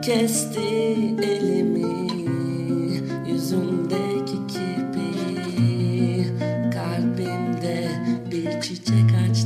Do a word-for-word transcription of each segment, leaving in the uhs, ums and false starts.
kesti elimi, yüzündeki kirpiği, kalbimde bir çiçek açtı.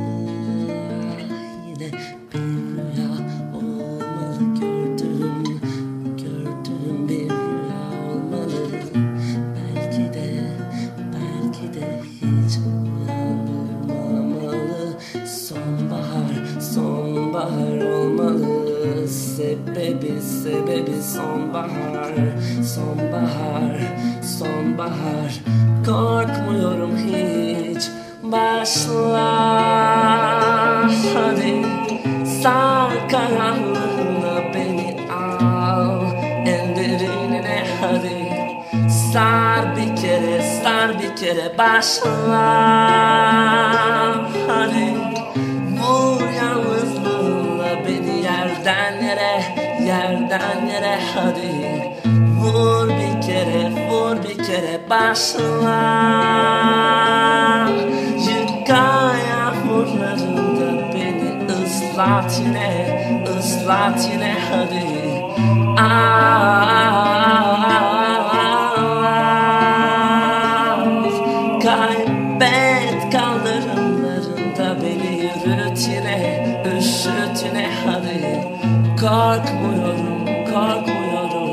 Yine bir rüya olmalı, gördüm, gördüm bir rüya olmalı. Belki de, belki de hiç uyanmamalı. Sonbahar, sonbahar olmalı. Sebebi, sebebi sonbahar, sonbahar, sonbahar. Korkmuyorum hiç. Başla hadi, sar karanlığına beni al, en derinine hadi. Sar bir kere, sar bir kere, başla hadi. Vur yalnızlığınla beni yerden yere, yerden yere hadi. Vur bir kere, vur bir kere, başla. Yıka yağmurlarında beni, ıslat yine, ıslat yine hadi. Al, kaybet kaldırımlarında beni, yürüt yine, üşüt yine hadi. Korkmuyorum, korkmuyorum.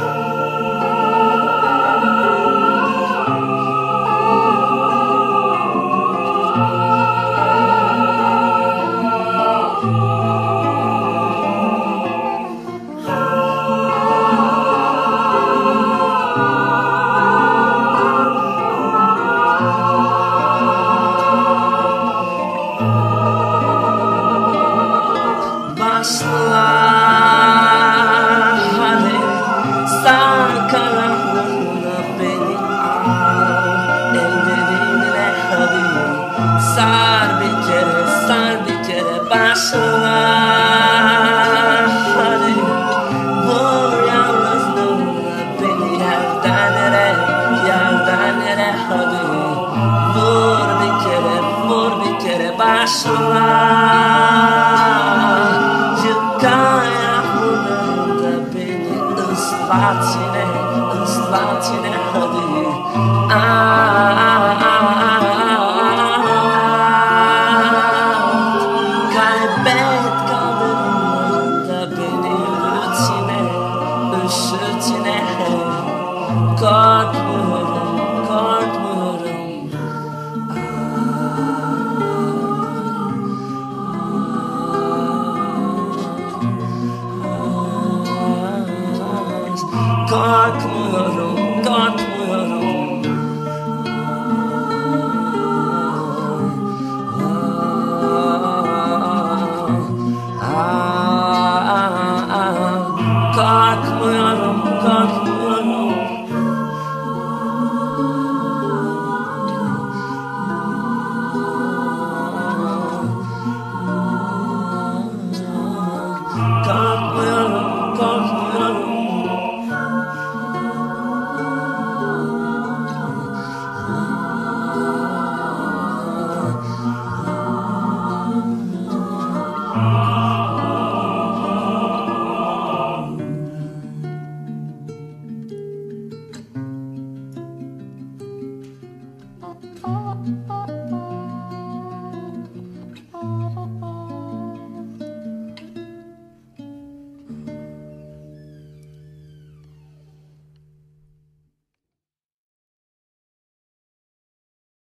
Başla hadi, sar karanlığına beni al, en derinine hadi. Sar bir kere, sar bir kere, başla hadi. Vur yalnızlığına beni yerden yere, yerden yere hadi. Vur bir kere, vur bir kere, başla. Yağmurlarında beni ıslat yine, ıslat yine hadi.